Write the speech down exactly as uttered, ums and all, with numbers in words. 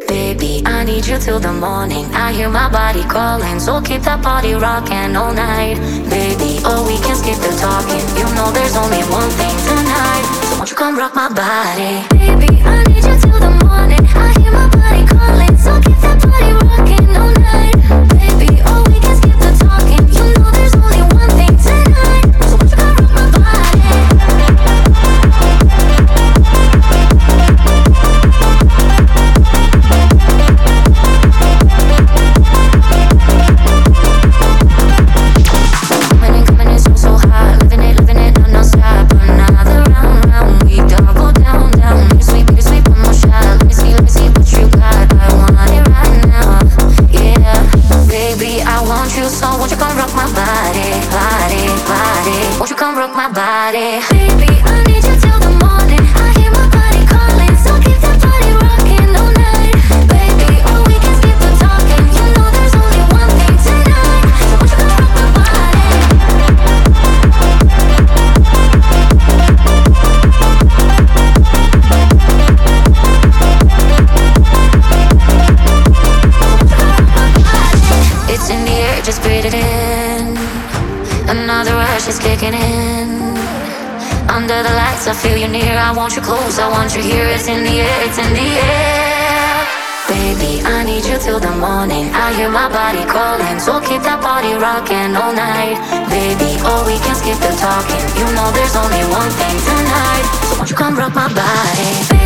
Baby, I need you till the morning. I hear my body calling, so keep that body rocking all night. Baby, oh, we can skip the talking. You know there's only one thing tonight, so won't you come rock my body? Baby, I need you till the morning. I hear my body calling, so keep that body rocking all night. Baby, oh, we can skip the talking. You know there's only one thing tonight, so won't you come rock my body? My body, baby, I need you till the morning. I hear my body calling, so keep that body rocking all night. Baby, oh, we can skip the talking. You know there's only one thing tonight, so won't you come rock my body? It's in the air, just breathe it in. Another rush is kicking in. Under the lights, I feel you near. I want you close, I want you here. It's in the air, it's in the air. Baby, I need you till the morning. I hear my body calling, so keep that body rocking all night. Baby, oh, we can skip the talking. You know there's only one thing tonight, so won't you come rock my body?